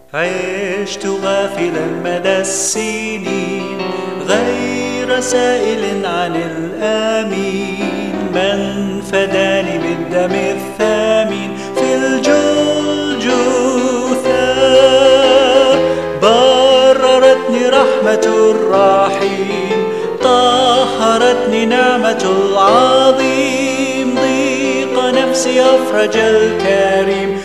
عشت غافلا مدى السنين غير سائل عن الآمين، من فداني بالدم الثامن في الجلجثة. بررتني رحمة الرحيم، طهرتني نعمة العظيم، ضيق نفسي أفرج الكريم،